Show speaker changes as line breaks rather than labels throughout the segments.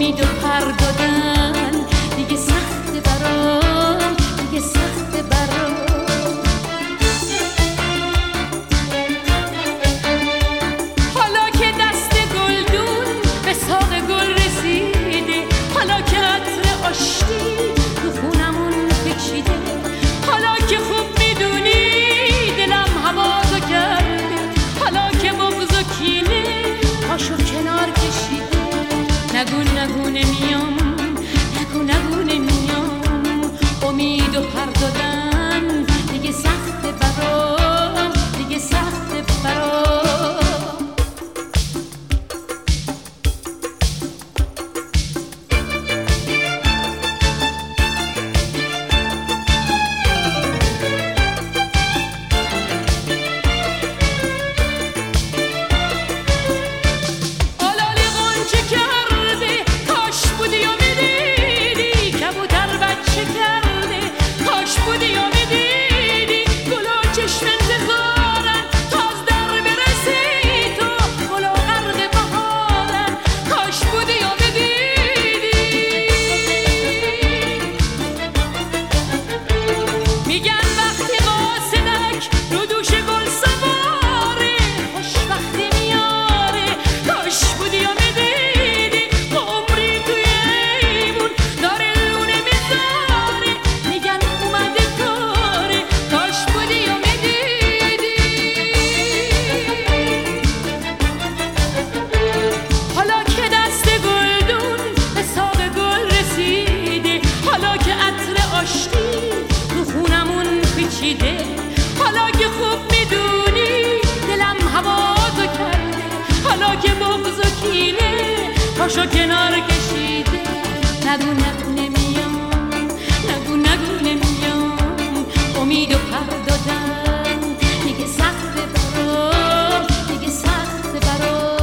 امید و پر دادن دیگه سخته برام، دیگه سخته برام. حالا که دست گلدون به ساق گل رسیده، حالا که عطر آشتی تو خونمون پیچیده، حالا که خوب میدونی دلم هوازو کرده، حالا که بغض و کینه پاشو کنار کشیده. نگو نگو نمیام، نگو نگو نمیام، امید و پر دادن دیگه سخته برام، دیگه سخته برام. حالا که خوب میدونی دلم هوازو کرده، حالا که بغض و کینه پاشو کنار کشیده. نگو نگو نمیام، نگو نگو نمیام، امید و پر دادن دیگه سخته برام، دیگه سخته برام.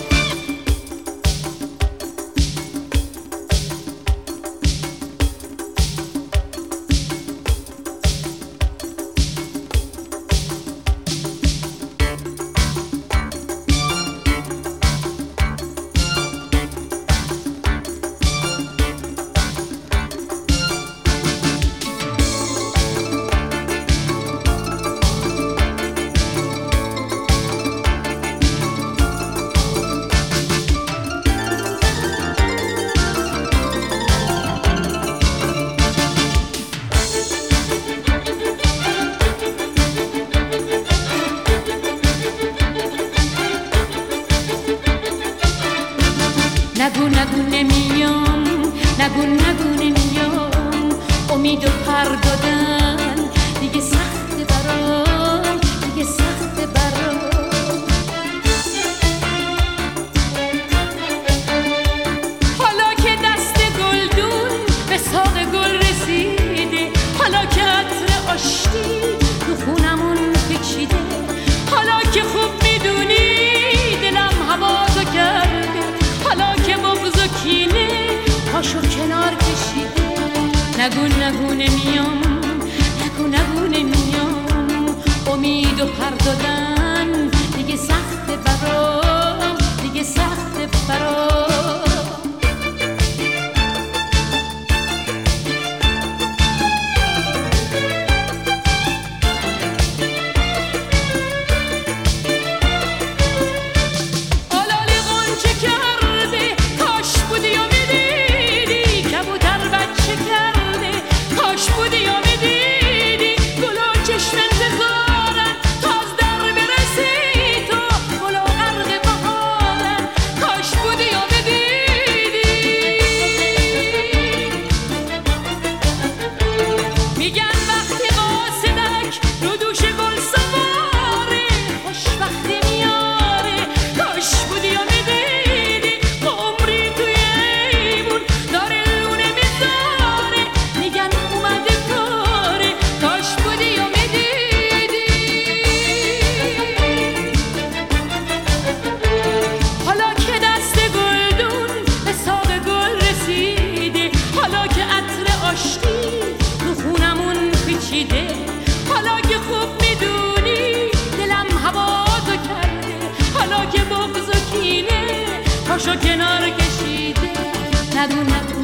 نگو نگو نمیام، نگو نگو نمیام، امید و پر دادن دیگه سخته برام، دیگه سخته برام. حالا که دست گلدون به ساق گل رسیده، حالا که عطر آشتی تو خونمون پیچیده، حالا که خوب میدونی دلم هوازو کرده، حالا که بغض و کینه پاشو کنار کشیده. نگو نگو نمیام، نگو نگو نمیام، امید و پر دادن دیگه سخته برام، دیگه سخته برام. پاشو کنار کشیده. ندونه